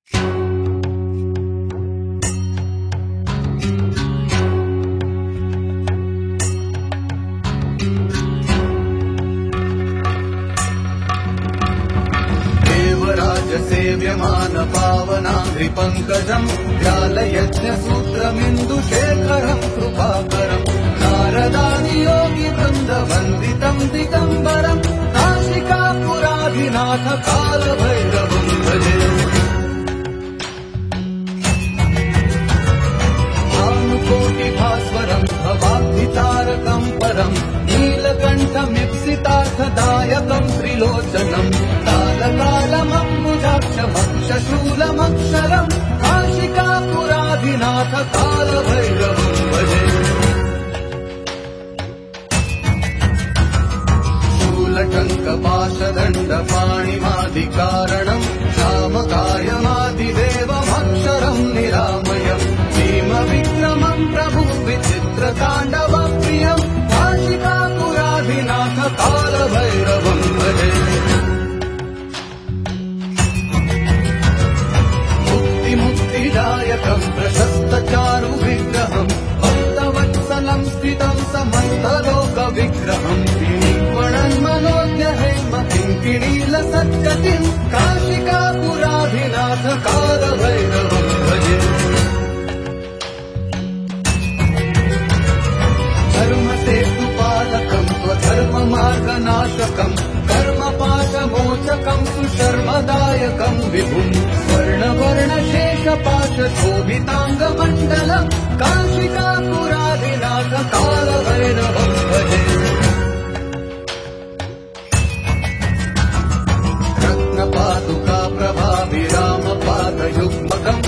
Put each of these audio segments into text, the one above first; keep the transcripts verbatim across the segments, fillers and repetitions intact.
सेव्यमान पावनाङ्घ्रिपङ्कजम् व्यालयज्ञसूत्रमिन्दुशेखरम् कृपाकरम् नारदादियोगि वृन्दवन्दितम् दिगम्बरम् काशिकापुराधिनाथ कालभैरवम् भजे भानुकोटिभास्वरम् भवाब्धितारकम् परम् नीलकण्ठमीप्सितार्थदायकम् त्रिलोचनम् कालकालमम्बुजाक्षमक्षशूलमक्षरम् काशिकापुराधिनाथ कालभैरवम् भजे शूलटङ्कपाशदण्डपाणिमादिकारणम् श्यामकायमादिदेवमक्षरम् निरामयम् भीमविक्रमम् प्रभु विचित्रताण्डवप्रियम् काशिकापुराधिनाथ कालभैरवम् भजे मुक्तिमुक्तिदायकम् प्रशस्तचारु विग्रहम् भक्तवत्सलम् स्थितम् समस्तलोकविग्रहम् किङ्किणीलसत्कतिम् काशिकापुराधिनाथ कालभैरवम् भजे धर्मसेतुपालकम् स्वधर्ममार्गनाशकम् कर्मपाशमोचकम् सुशर्मदायकम् विभुम् स्वर्णवर्णशेषपाशशोभिताङ्गमण्डलम् काशिकापुराधिनाथ कालभैरवम् भजे रत्नपादुका प्रभाभिरामपादयुग्मकम्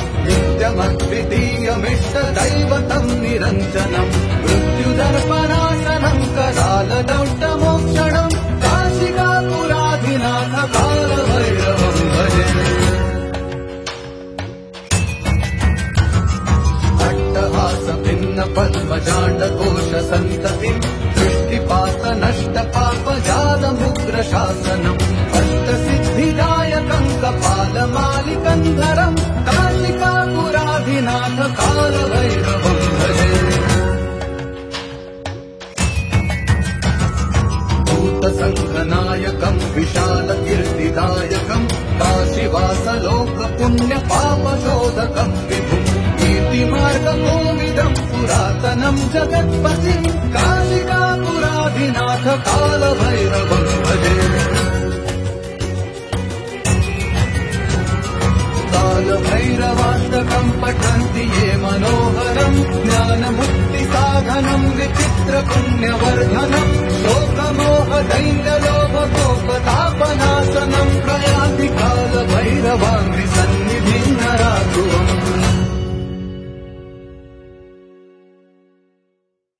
नित्यमद्वितीयमिष्टदैवतम् निरञ्जनम् मृत्युदर्पणासनम् करालदौष्टमोक्षणम् काशिकापुराधिनाथ कालभैरवम् भजे अट्टहासभिन्नपद्मजाण्डकोशसन्ततिम् दृष्टिपातनष्टपापजातमुग्रशासनम् अष्टसिद्धिदायकम् कपालमालिकन्धरम् काशिकापुराधिनाथ कालभैरवम् भजे भूतसङ्घनायकम् विशालकीर्तिदायकम् काशीवासलोकपुण्यपापशोधकम् विभुम् कीर्तिमार्गकोविदम् पुरातनम् जगत्पतिम् काशिकापुराधिनाथ कालभैरवम् भजे कालभैरवाष्टकम् पठन्ति ये मनोहरम् ज्ञानमुक्तिसाधनम् विचित्रपुण्यवर्धनम् शोकमोह